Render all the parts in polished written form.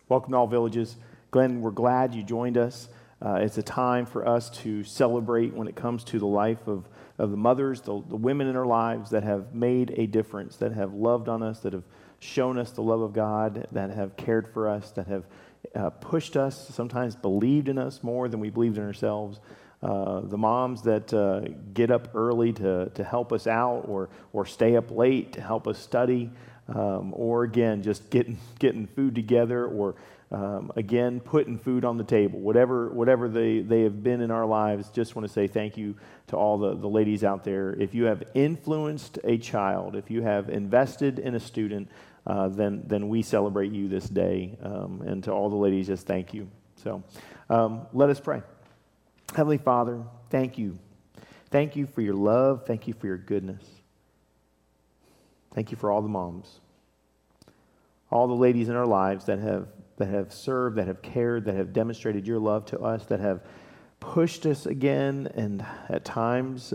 Welcome to All Villages. Glenn, we're glad you joined us. It's a time for us to celebrate when it comes to the life of the mothers, the women in our lives that have made a difference, that have loved on us, that have shown us the love of God, that have cared for us, that have pushed us, sometimes believed in us more than we believed in ourselves. The moms that get up early to help us out or stay up late to help us study, or again, just getting food together, or again, putting food on the table. Whatever they have been in our lives, just want to say thank you to all the ladies out there. If you have influenced a child, if you have invested in a student, then we celebrate you this day. And to all the ladies, just thank you. So let us pray. Heavenly Father, thank you. Thank you for your love. Thank you for your goodness. Thank you for all the moms, all the ladies in our lives that have served, that have cared, that have demonstrated your love to us, that have pushed us again, and at times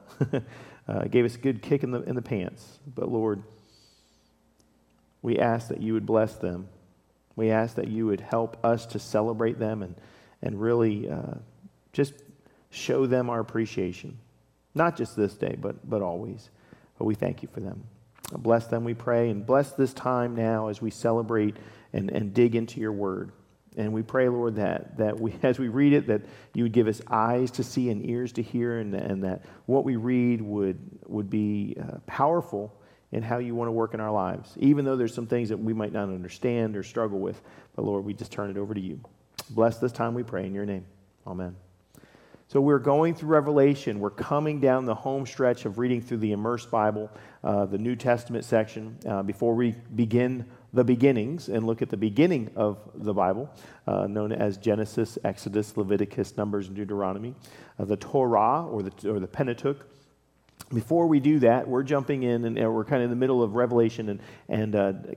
gave us a good kick in the pants. But Lord, we ask that you would bless them. We ask that you would help us to celebrate them and really just show them our appreciation, not just this day, but always. But we thank you for them. Bless them, we pray, and bless this time now as we celebrate and dig into your word. And we pray, Lord, that we, as we read it, that you would give us eyes to see and ears to hear, and that what we read would be powerful in how you want to work in our lives, even though there's some things that we might not understand or struggle with. But Lord, we just turn it over to you. Bless this time, we pray in your name. Amen. So we're going through Revelation. We're coming down the home stretch of reading through the Immersed Bible, the New Testament section. Before we begin the beginnings and look at the beginning of the Bible, known as Genesis, Exodus, Leviticus, Numbers, and Deuteronomy, the Torah or the Pentateuch. Before we do that, we're jumping in and we're kind of in the middle of Revelation and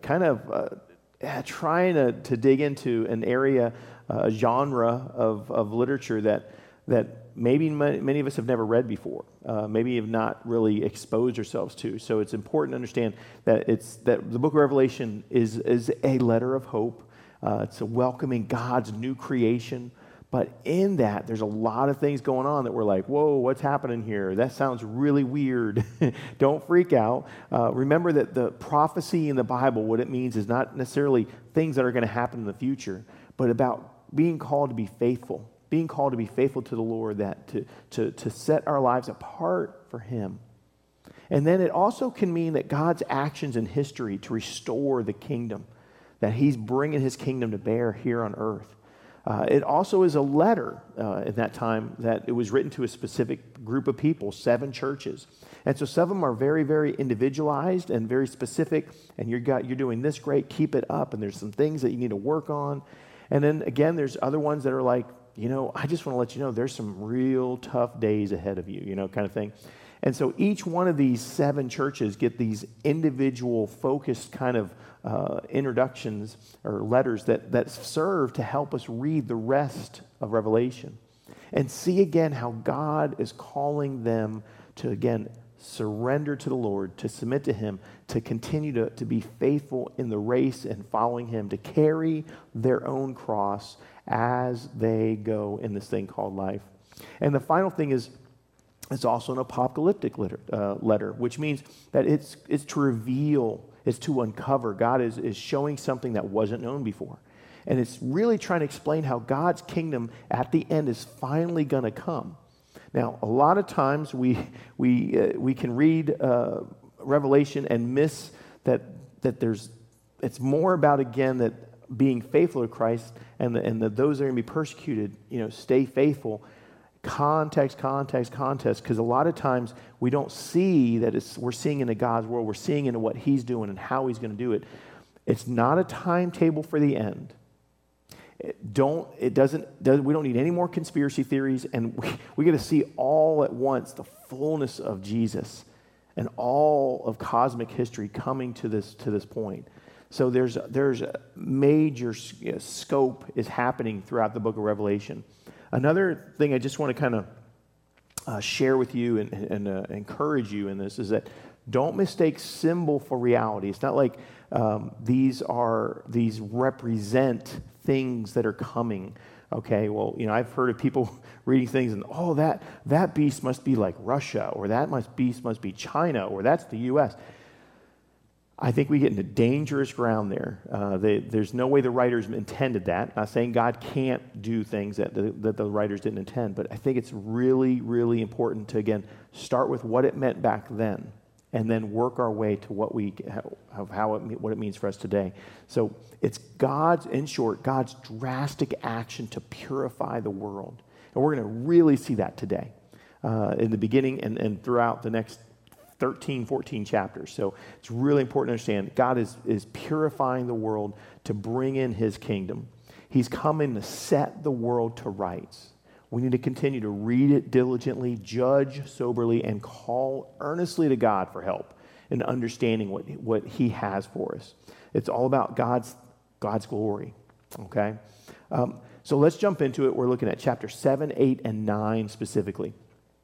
trying to dig into an area, a genre of literature that maybe many of us have never read before, maybe have not really exposed ourselves to. So it's important to understand that the book of Revelation is a letter of hope. It's a welcoming God's new creation. But in that, there's a lot of things going on that we're like, whoa, what's happening here? That sounds really weird. Don't freak out. Remember that the prophecy in the Bible, what it means is not necessarily things that are going to happen in the future, but about being called to be faithful. Being called to be faithful to the Lord, that to set our lives apart for Him. And then it also can mean that God's actions in history to restore the kingdom, that He's bringing His kingdom to bear here on earth. It also is a letter at that time that it was written to a specific group of people, 7 churches. And so some of them are very, very individualized and very specific, and you're doing this great, keep it up, and there's some things that you need to work on. And then again, there's other ones that are like, I just want to let you know there's some real tough days ahead of you, kind of thing. And so each one of these 7 churches get these individual focused kind of introductions or letters that serve to help us read the rest of Revelation and see again how God is calling them to, again, surrender to the Lord, to submit to Him, to continue to be faithful in the race and following Him, to carry their own cross as they go in this thing called life. And the final thing is, it's also an apocalyptic letter, which means that it's to reveal, it's to uncover. God is showing something that wasn't known before. And it's really trying to explain how God's kingdom at the end is finally going to come. Now, a lot of times we can read Revelation and miss that it's more about, again, that being faithful to Christ and that those that are going to be persecuted, stay faithful. Context, because a lot of times we don't see that we're seeing into God's world, we're seeing into what He's doing and how He's going to do it. It's not a timetable for the end. We don't need any more conspiracy theories, and we get to see all at once the fullness of Jesus and all of cosmic history coming to this point. So there's a major scope is happening throughout the book of Revelation. Another thing I just want to kind of share with you and encourage you in this is that Don't mistake symbol for reality. It's not like these represent things that are coming. Okay, well, I've heard of people reading things and, that beast must be like Russia, or beast must be China, or that's the U.S. I think we get into dangerous ground there. There's no way the writers intended that. I'm not saying God can't do things that the writers didn't intend, but I think it's really, really important to, again, start with what it meant back then, and then work our way to what it means for us today. So it's in short, God's drastic action to purify the world. And we're going to really see that today in the beginning and throughout the next 13, 14 chapters. So it's really important to understand God is purifying the world to bring in his kingdom. He's coming to set the world to rights. We need to continue to read it diligently, judge soberly, and call earnestly to God for help in understanding what he has for us. It's all about God's glory, okay? So let's jump into it. We're looking at chapter 7, 8, and 9 specifically.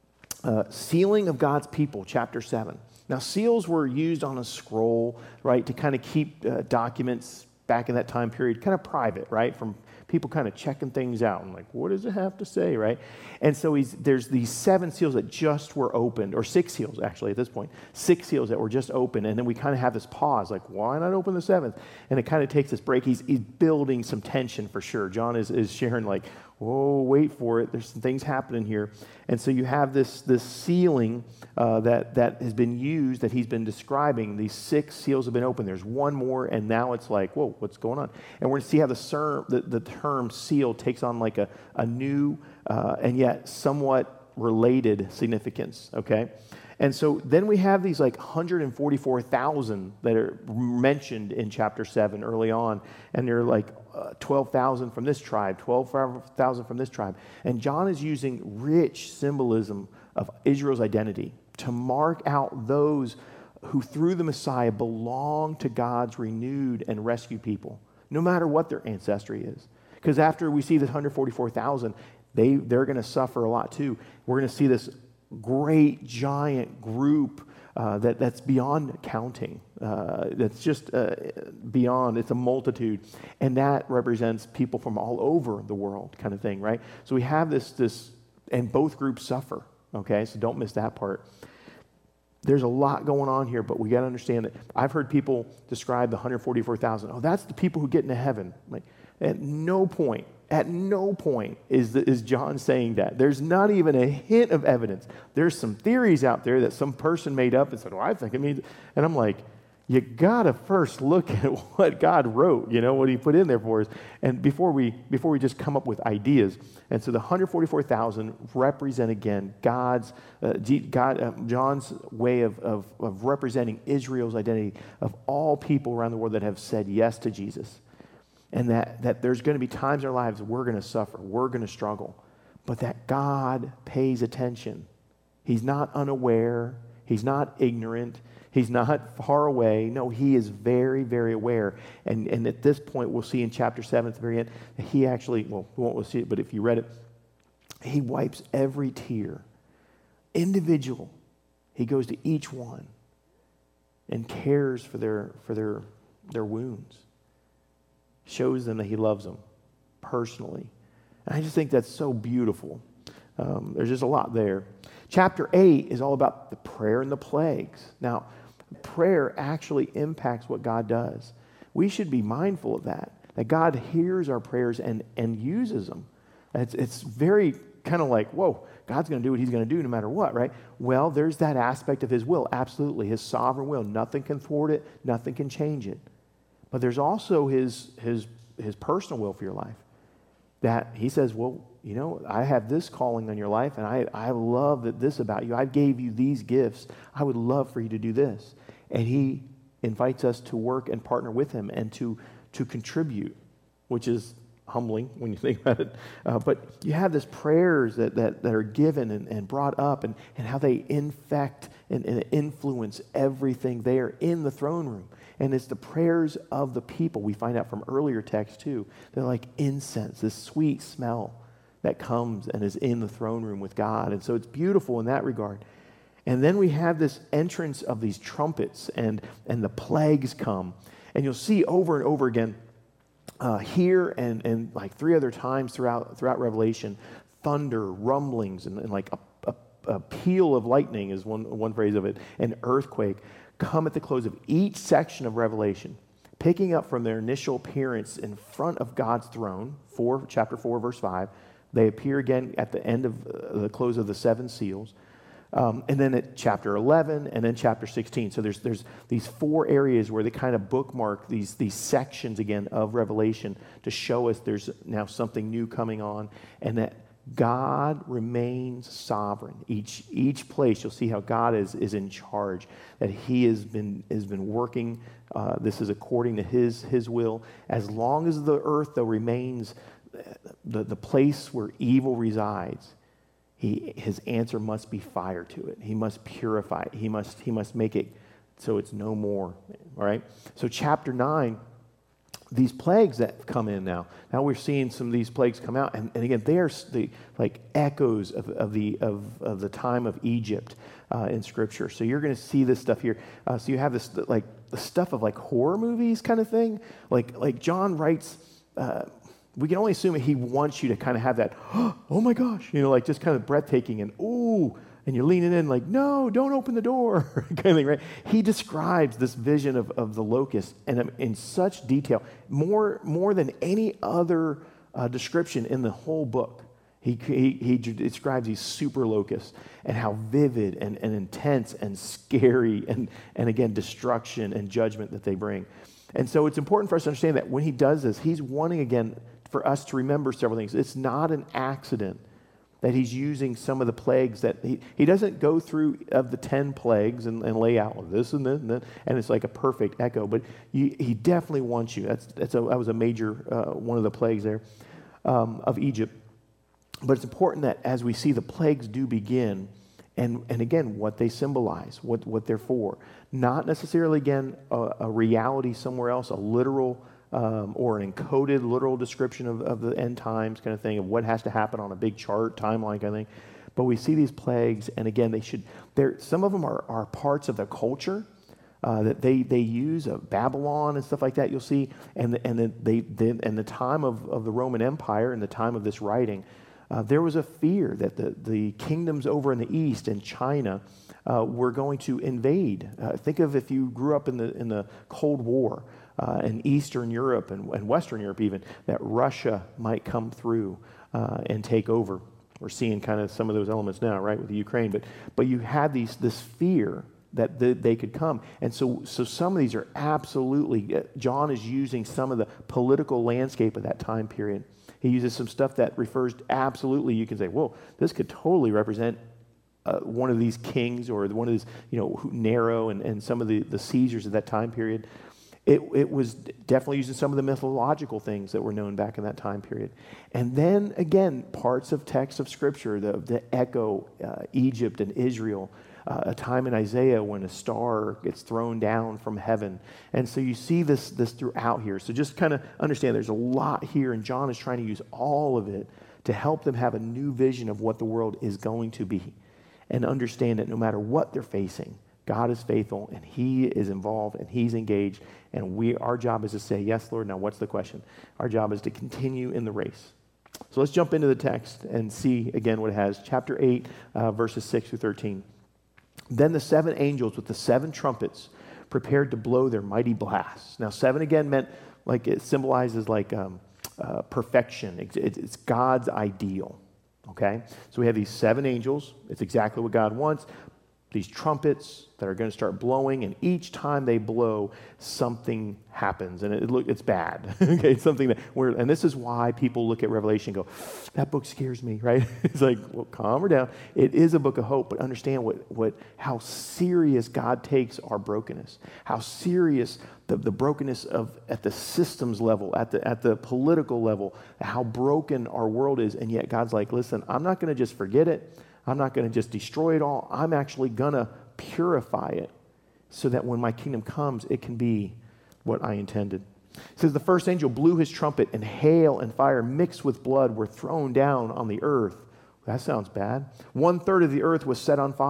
Sealing of God's people, chapter 7. Now, seals were used on a scroll, right, to kind of keep documents back in that time period kind of private, right, from people kind of checking things out and like, what does it have to say, right? And so there's these 7 seals that just were opened, or 6 seals actually at this point, 6 seals that were just opened, and then we kind of have this pause, like, why not open the 7th? And it kind of takes this break. He's building some tension for sure. John is sharing like, whoa, wait for it. There's some things happening here. And so you have this sealing that has been used, that he's been describing. These 6 seals have been opened. There's one more, and now it's like, whoa, what's going on? And we're going to see how the term seal takes on like a new and yet somewhat related significance, okay? And so then we have these like 144,000 that are mentioned in chapter 7 early on, and they're like 12,000 from this tribe, 12,000 from this tribe. And John is using rich symbolism of Israel's identity to mark out those who through the Messiah belong to God's renewed and rescued people, no matter what their ancestry is. Because after we see this 144,000, they're going to suffer a lot too. We're going to see this great giant group that's beyond counting. That's just beyond. It's a multitude, and that represents people from all over the world, kind of thing, right? So we have this, and both groups suffer. Okay, so don't miss that part. There's a lot going on here, but we got to understand that I've heard people describe the 144,000. Oh, that's the people who get into heaven. Like, at no point is John saying that. There's not even a hint of evidence. There's some theories out there that some person made up and said, well, I think it means, and I'm like, you got to first look at what God wrote, what he put in there for us, and before we just come up with ideas. And so the 144,000 represent, again, John's way of representing Israel's identity of all people around the world that have said yes to Jesus. And that there's going to be times in our lives we're going to suffer, we're going to struggle, but that God pays attention. He's not unaware. He's not ignorant. He's not far away. No, he is very, very aware. And at this point, we'll see in chapter 7 at the very end, that he actually, well, we won't see it, but if you read it, he wipes every tear. Individual. He goes to each one and cares for their wounds. Shows them that he loves them personally. And I just think that's so beautiful. There's just a lot there. Chapter 8 is all about the prayer and the plagues. Now, prayer actually impacts what God does. We should be mindful of that God hears our prayers and uses them. It's very kind of like, whoa, God's going to do what he's going to do no matter what, right? Well, there's that aspect of his will, absolutely, his sovereign will. Nothing can thwart it. Nothing can change it. But there's also his personal will for your life. That he says, well, I have this calling on your life, and I love this about you. I gave you these gifts. I would love for you to do this. And he invites us to work and partner with him and to contribute, which is humbling when you think about it. But you have these prayers that are given and brought up and how they infect and influence everything there in the throne room. And it's the prayers of the people. We find out from earlier texts too. They're like incense, this sweet smell that comes and is in the throne room with God. And so it's beautiful in that regard. And then we have this entrance of these trumpets, and the plagues come. And you'll see over and over again here and like 3 other times throughout Revelation, thunder, rumblings, and like a peal of lightning is one phrase of it, an earthquake, come at the close of each section of Revelation, picking up from their initial appearance in front of God's throne, chapter 4, verse 5. They appear again at the end of the close of the 7 seals. And then at chapter 11 and then chapter 16. So there's these 4 areas where they kind of bookmark these sections again of Revelation to show us there's now something new coming on, and that God remains sovereign. Each place you'll see how God is in charge, that he has been working. This is according to his will. As long as the earth, though, remains the place where evil resides, his answer must be fire to it. He must purify it. He must make it so it's no more. All right? So chapter 9, these plagues that come in now. Now we're seeing some of these plagues come out, and again, they are like echoes of the time of Egypt in Scripture. So you're going to see this stuff here. So you have this like the stuff of like horror movies kind of thing. Like John writes. We can only assume that he wants you to kind of have that, oh my gosh, like just kind of breathtaking and ooh, and you're leaning in like, no, don't open the door, kind of thing, right? He describes this vision of the locust and in such detail, more than any other description in the whole book. He describes these super locusts and how vivid and intense and scary and again, destruction and judgment that they bring. And so it's important for us to understand that when he does this, he's wanting, again, for us to remember several things. It's not an accident that he's using some of the plagues that he doesn't go through of the 10 plagues and lay out this and this and it's like a perfect echo. But he definitely wants you. That was a major one of the plagues there of Egypt. But it's important that as we see the plagues do begin, and again, what they symbolize, what they're for. Not necessarily, again, a reality somewhere else, a literal or an encoded literal description of the end times kind of thing, of what has to happen on a big chart, timeline kind of thing. But we see these plagues, and again, some of them are parts of the culture that they use, of Babylon and stuff like that, you'll see. And the time of the Roman Empire and the time of this writing, there was a fear that the kingdoms over in the east and China were going to invade. Think of if you grew up in the Cold War in Eastern Europe and Western Europe even, that Russia might come through and take over. We're seeing kind of some of those elements now, right, with the Ukraine. But you had this fear that they could come. And so some of these are absolutely, John is using some of the political landscape of that time period. He uses some stuff that refers to, absolutely, you can say, whoa, this could totally represent one of these kings or one of these, Nero and some of the Caesars of that time period. It was definitely using some of the mythological things that were known back in that time period. And then, again, parts of texts of Scripture, the echo, Egypt and Israel, a time in Isaiah when a star gets thrown down from heaven. And so you see this throughout here. So just kind of understand there's a lot here, and John is trying to use all of it to help them have a new vision of what the world is going to be and understand that no matter what they're facing, God is faithful, and he is involved, and he's engaged, and our job is to say, yes, Lord, now what's the question? Our job is to continue in the race. So let's jump into the text and see again what it has. Chapter 8, verses 6 through 13. Then the 7 angels with the 7 trumpets prepared to blow their mighty blasts. Now 7 again meant, like, it symbolizes like perfection. It's God's ideal, okay? So we have these 7 angels. It's exactly what God wants. These trumpets that are going to start blowing, and each time they blow, something happens, and it's bad. Okay, it's something and this is why people look at Revelation and go, that book scares me, right? It's like, well, calm her down. It is a book of hope, but understand how serious God takes our brokenness, how serious the brokenness at the systems level, at the political level, how broken our world is, and yet God's like, listen, I'm not going to just forget it. I'm not going to just destroy it all. I'm actually going to purify it so that when my kingdom comes, it can be what I intended. It says the first angel blew his trumpet, and hail and fire mixed with blood were thrown down on the earth. That sounds bad. 1/3 of the earth was set on fire.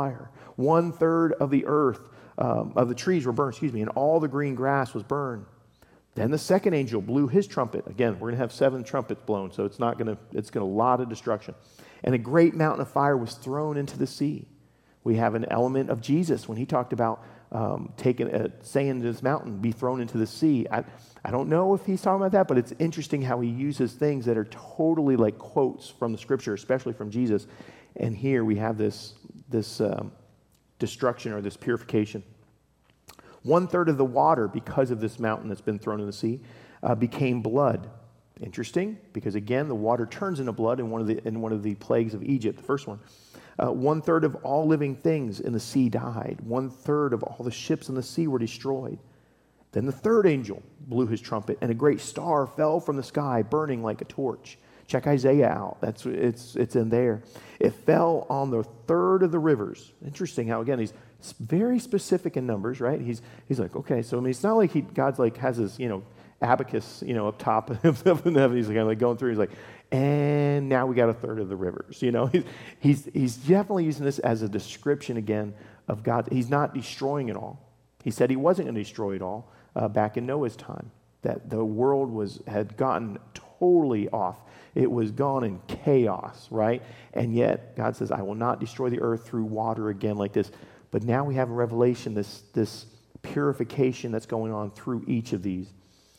1/3 of the earth, of the trees were burned, and all the green grass was burned. Then the second angel blew his trumpet. Again, we're going to have 7 trumpets blown, so it's going to a lot of destruction. And a great mountain of fire was thrown into the sea. We have an element of Jesus when he talked about saying to this mountain, be thrown into the sea. I don't know if he's talking about that, but it's interesting how he uses things that are totally like quotes from the scripture, especially from Jesus. And here we have this destruction or this purification. 1/3 of the water, because of this mountain that's been thrown in the sea, became blood. Interesting, because again, the water turns into blood in one of the plagues of Egypt, the first one. 1/3 of all living things in the sea died. 1/3 of all the ships in the sea were destroyed. Then the third angel blew his trumpet, and a great star fell from the sky, burning like a torch. Check Isaiah out. It's in there. It fell on the third of the rivers. Interesting how, again, he's very specific in numbers, right? He's like, okay, so I mean, it's not like God's like has his, abacus, up top of the heaven. He's like going through. He's like, and now we got a third of the rivers. He's definitely using this as a description again of God. He's not destroying it all. He said he wasn't going to destroy it all back in Noah's time. That the world had gotten totally off. It was gone in chaos, right? And yet God says, I will not destroy the earth through water again like this. But now we have a revelation, this purification that's going on through each of these.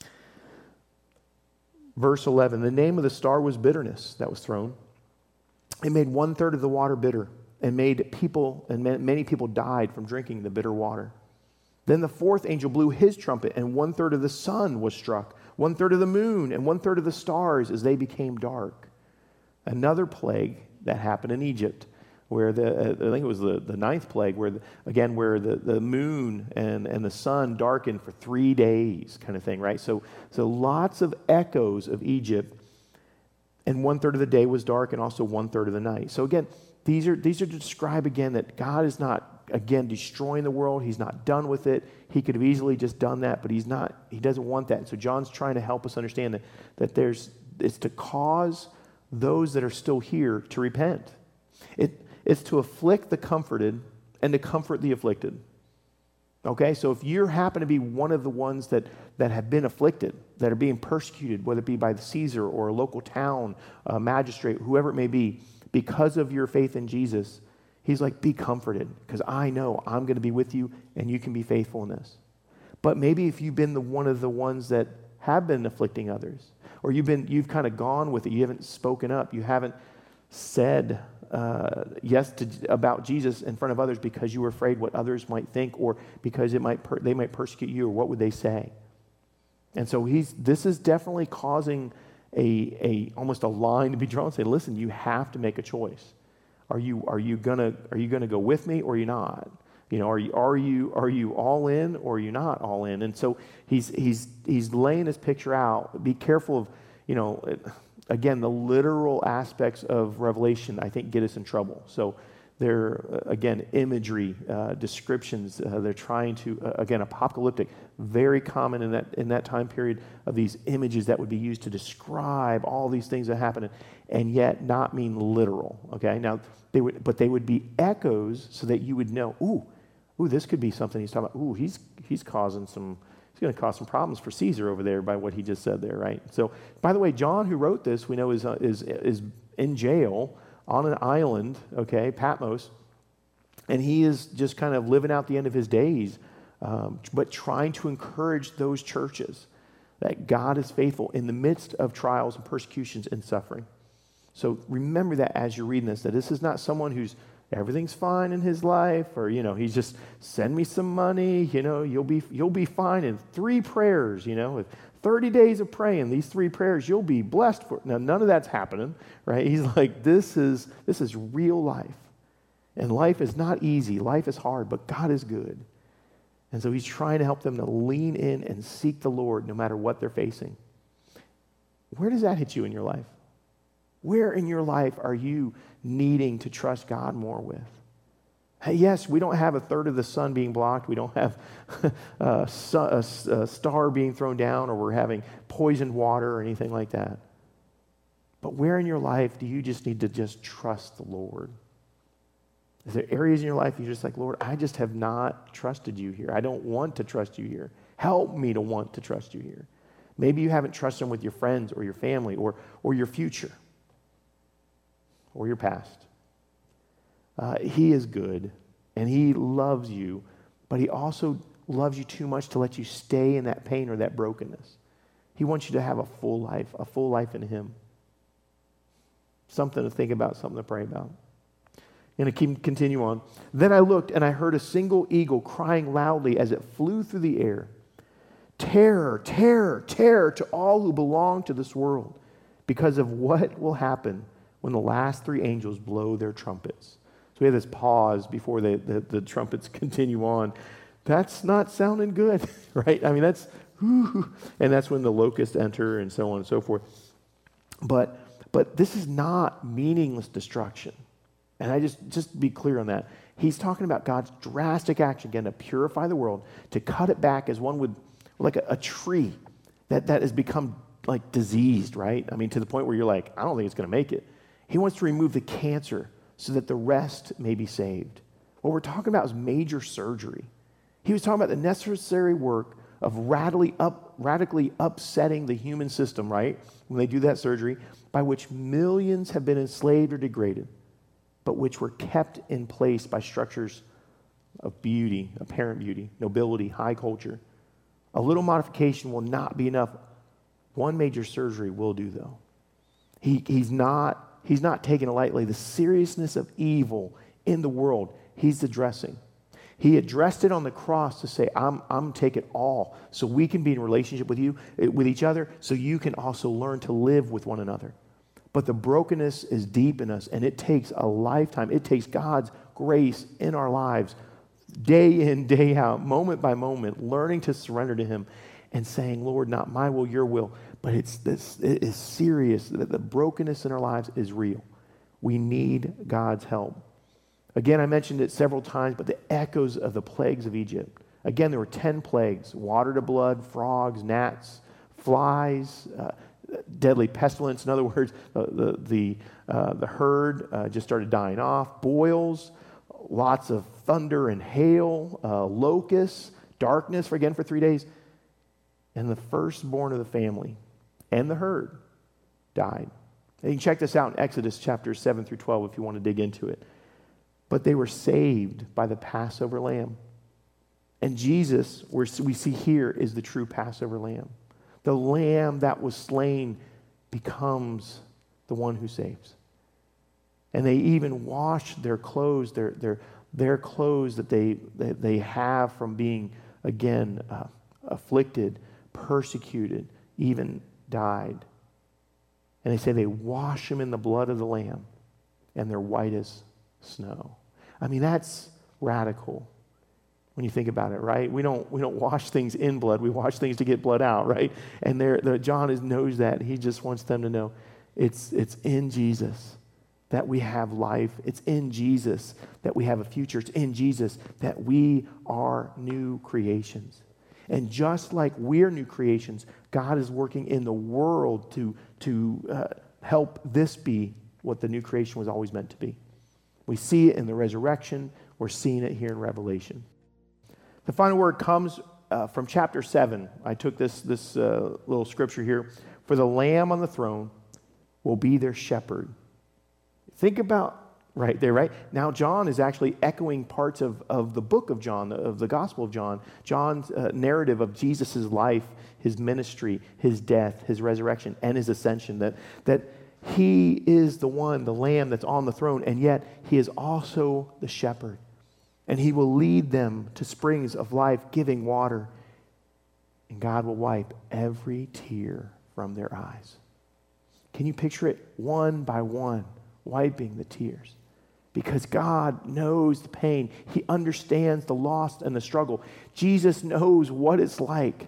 Verse 11, the name of the star was bitterness that was thrown. It made 1/3 of the water bitter and many people died from drinking the bitter water. Then the fourth angel blew his trumpet, and 1/3 of the sun was struck, 1/3 of the moon, and 1/3 of the stars as they became dark. Another plague that happened in Egypt, where I think it was the ninth plague, where the moon and the sun darkened for 3 days, kind of thing, right? So lots of echoes of Egypt, and 1/3 of the day was dark, and also 1/3 of the night. So again, these are to describe again that God is not again destroying the world. He's not done with it. He could have easily just done that, but he's not. He doesn't want that. And so John's trying to help us understand that it's to cause those that are still here to repent. It's to afflict the comforted and to comfort the afflicted. Okay, so if you happen to be one of the ones that have been afflicted, that are being persecuted, whether it be by the Caesar or a local town, a magistrate, whoever it may be, because of your faith in Jesus, he's like, be comforted, because I know I'm going to be with you and you can be faithful in this. But maybe if you've been one of the ones that have been afflicting others, or you've kind of gone with it, you haven't spoken up, you haven't said yes about Jesus in front of others because you were afraid what others might think, or because they might persecute you, or what would they say? And so this is definitely causing almost a line to be drawn and say, listen, you have to make a choice. Are you gonna go with me, or are you not? Are you all in, or are you not all in? And so he's laying this picture out. Be careful of again, the literal aspects of Revelation, I think, get us in trouble. So they're, again, imagery, descriptions. They're trying to, again, apocalyptic, very common in that time period, of these images that would be used to describe all these things that happen, and yet not mean literal. Okay, now they would be echoes, so that you would know, ooh, this could be something he's talking about. Ooh, he's causing some. It's going to cause some problems for Caesar over there by what he just said there, right? So, by the way, John, who wrote this, we know is in jail on an island, okay, Patmos, and he is just kind of living out the end of his days, but trying to encourage those churches that God is faithful in the midst of trials and persecutions and suffering. So remember that as you're reading this, that this is not someone who's everything's fine in his life, or he's just send me some money, you'll be fine in 3 prayers, with 30 days of praying these 3 prayers, you'll be blessed for. Now none of that's happening, right? He's like, this is real life, and life is not easy, life is hard, but God is good. And so he's trying to help them to lean in and seek the Lord no matter what they're facing. Where does that hit you in your life? Where in your life are you needing to trust God more with? Hey, yes, we don't have 1/3 of the sun being blocked. We don't have a star being thrown down, or we're having poisoned water or anything like that. But where in your life do you just need to just trust the Lord? Is there areas in your life you're just like, Lord, I just have not trusted you here. I don't want to trust you here. Help me to want to trust you here. Maybe you haven't trusted him with your friends or your family or your future or your past. He is good and he loves you, but he also loves you too much to let you stay in that pain or that brokenness. He wants you to have a full life in him. Something to think about, something to pray about. And to continue on. Then I looked and I heard a single eagle crying loudly as it flew through the air. Terror, terror, terror to all who belong to this world because of what will happen when the last three angels blow their trumpets. So we have this pause before the trumpets continue on. That's not sounding good, right? I mean, that's, and that's when the locusts enter and so on and so forth. But this is not meaningless destruction. And I just be clear on that. He's talking about God's drastic action, again, to purify the world, to cut it back as one would, like a tree that has become like diseased, right? I mean, to the point where you're like, I don't think it's going to make it. He wants to remove the cancer so that the rest may be saved. What we're talking about is major surgery. He was talking about the necessary work of radically upsetting the human system, right? When they do that surgery, by which millions have been enslaved or degraded, but which were kept in place by structures of beauty, apparent beauty, nobility, high culture. A little modification will not be enough. One major surgery will do, though. He's not taking it lightly. The seriousness of evil in the world, he's addressing. He addressed it on the cross to say, I'm taking all, so we can be in relationship with you, with each other, so you can also learn to live with one another. But the brokenness is deep in us, and it takes a lifetime. It takes God's grace in our lives, day in, day out, moment by moment, learning to surrender to him and saying, Lord, not my will, your will. But it is serious. The brokenness in our lives is real. We need God's help. Again, I mentioned it several times, but the echoes of the plagues of Egypt. Again, there were 10 plagues: water to blood, frogs, gnats, flies, deadly pestilence. In other words, the herd just started dying off. Boils, lots of thunder and hail, locusts, darkness for 3 days. And the firstborn of the family and the herd died. And you can check this out in Exodus chapters 7 through 12 if you want to dig into it. But they were saved by the Passover lamb. And Jesus, we see here, is the true Passover lamb. The lamb that was slain becomes the one who saves. And they even wash their clothes, their clothes that they have from being, again, afflicted, persecuted, even died. And they say they wash them in the blood of the Lamb, and they're white as snow. I mean, that's radical when you think about it, right? We don't wash things in blood. We wash things to get blood out, right? And John knows that. He just wants them to know it's in Jesus that we have life. It's in Jesus that we have a future. It's in Jesus that we are new creations. And just like we're new creations, God is working in the world to help this be what the new creation was always meant to be. We see it in the resurrection. We're seeing it here in Revelation. The final word comes from chapter 7. I took this little scripture here. For the Lamb on the throne will be their shepherd. Think about right there, right? Now John is actually echoing parts of the book of John, of the Gospel of John. John's narrative of Jesus' life, his ministry, his death, his resurrection, and his ascension. That he is the one, the Lamb that's on the throne, and yet he is also the shepherd. And he will lead them to springs of life, giving water. And God will wipe every tear from their eyes. Can you picture it one by one, wiping the tears? Because God knows the pain. He understands the loss and the struggle. Jesus knows what it's like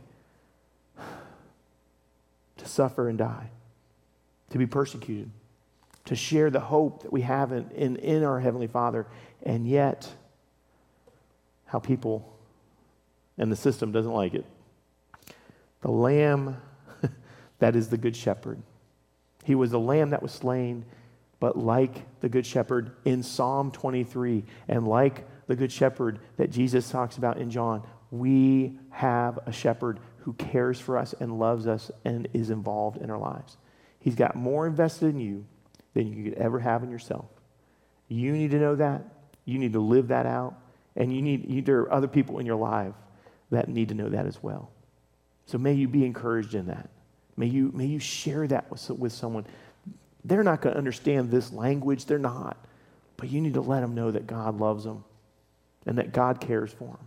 to suffer and die, to be persecuted, to share the hope that we have in our Heavenly Father, and yet how people and the system doesn't like it. The Lamb that is the Good Shepherd. He was the Lamb that was slain But like the Good Shepherd in Psalm 23, and like the Good Shepherd that Jesus talks about in John, we have a shepherd who cares for us and loves us and is involved in our lives. He's got more invested in you than you could ever have in yourself. You need to know that. You need to live that out. And there are other people in your life that need to know that as well. So may you be encouraged in that. May you share that with someone. They're not going to understand this language. They're not. But you need to let them know that God loves them and that God cares for them.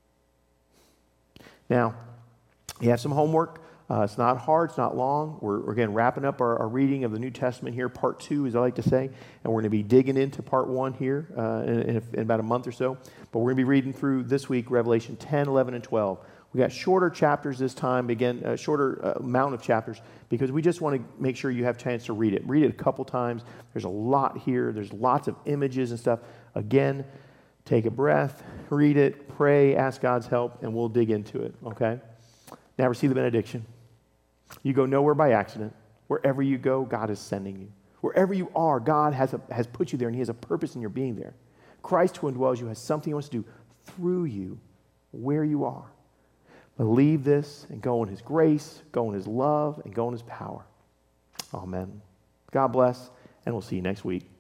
Now, you have some homework. It's not hard. It's not long. We're again wrapping up our reading of the New Testament here, part 2, as I like to say. And we're going to be digging into part 1 here in about a month or so. But we're going to be reading through this week, Revelation 10, 11, and 12. We got shorter chapters this time, again, a shorter amount of chapters, because we just want to make sure you have a chance to read it. Read it a couple times. There's a lot here. There's lots of images and stuff. Again, take a breath, read it, pray, ask God's help, and we'll dig into it, okay? Now receive the benediction. You go nowhere by accident. Wherever you go, God is sending you. Wherever you are, God has put you there, and he has a purpose in your being there. Christ who indwells you has something he wants to do through you where you are. Believe this and go in his grace, go in his love, and go in his power. Amen. God bless, and we'll see you next week.